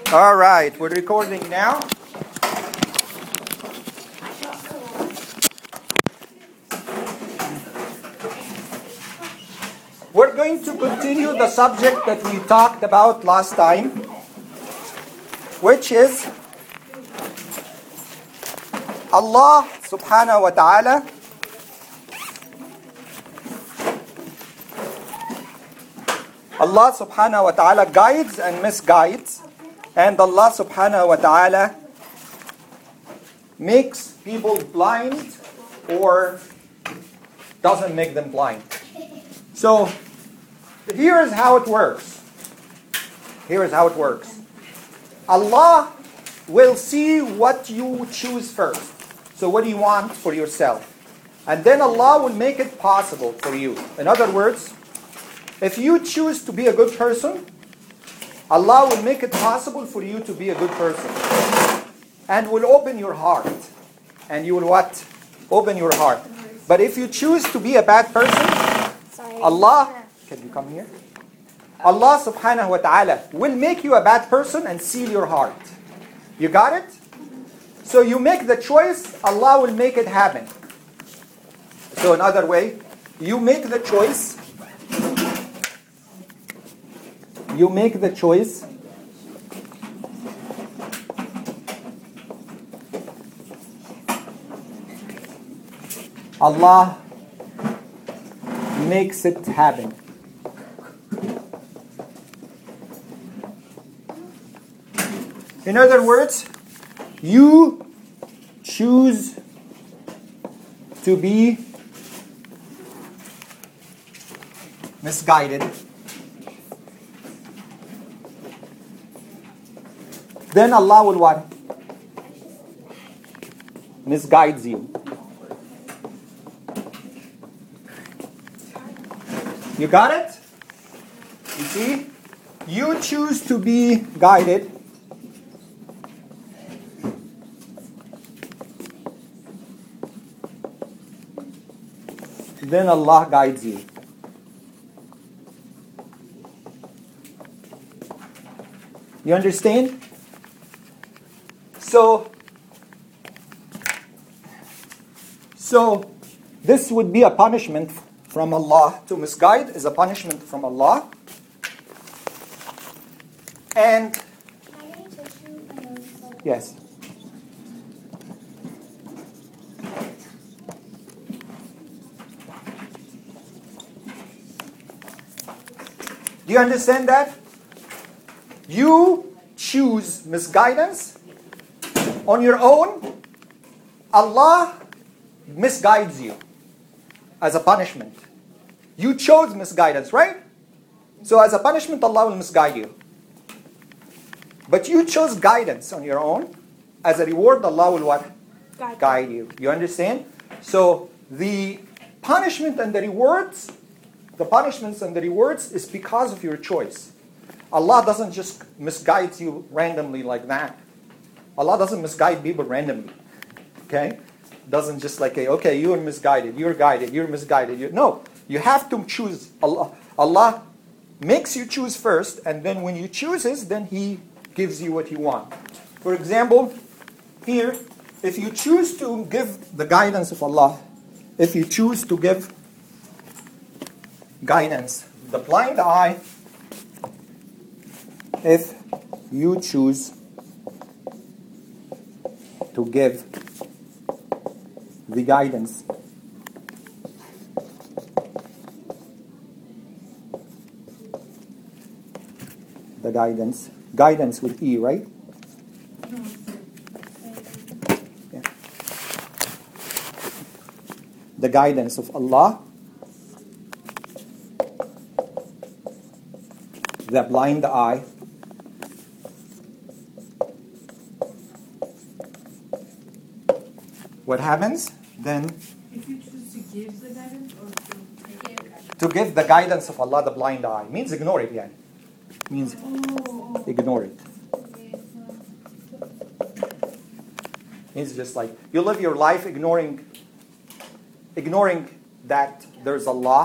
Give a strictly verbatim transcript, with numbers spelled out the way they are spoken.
All right, we're recording now. We're going to continue the subject that we talked about last time, which is Allah subhanahu wa ta'ala Allah subhanahu wa ta'ala guides and misguides, and Allah subhanahu wa ta'ala makes people blind or doesn't make them blind. So here is how it works. Here is how it works. Allah will see what you choose first. So what do you want for yourself? And then Allah will make it possible for you. In other words, if you choose to be a good person, Allah will make it possible for you to be a good person. And will open your heart. And you will what? Open your heart. But if you choose to be a bad person, Allah, can you come here? Allah subhanahu wa ta'ala will make you a bad person and seal your heart. You got it? So you make the choice, Allah will make it happen. So another way, you make the choice, you make the choice Allah makes it happen. In other words, you choose to be misguided. Then Allah will what? Misguides you. You got it? You see? You choose to be guided. Then Allah guides you. You understand? So, so this would be a punishment from Allah. To misguide is a punishment from Allah. And yes. Do you understand that? You choose misguidance on your own. Allah misguides you as a punishment. You chose misguidance, right? So as a punishment, Allah will misguide you. But you chose guidance on your own. As a reward, Allah will what? Guide, Guide you. You understand? So the punishment and the rewards, the punishments and the rewards is because of your choice. Allah doesn't just misguide you randomly like that. Allah doesn't misguide people randomly. Okay? Doesn't just like, okay, you're misguided, you're guided, you're misguided. You're, no, you have to choose. Allah, Allah makes you choose first, and then when you chooses, then He gives you what you want. For example, here, if you choose to give the guidance of Allah, if you choose to give guidance, the blind eye, if you choose to give the guidance, the guidance, guidance with E, right? Yeah. The guidance of Allah, the blind eye, what happens then? If you choose to give the guidance or to give To give the guidance of Allah, the blind eye, means ignore it, yeah. Means oh. ignore it. Means just like you live your life ignoring, ignoring that there's Allah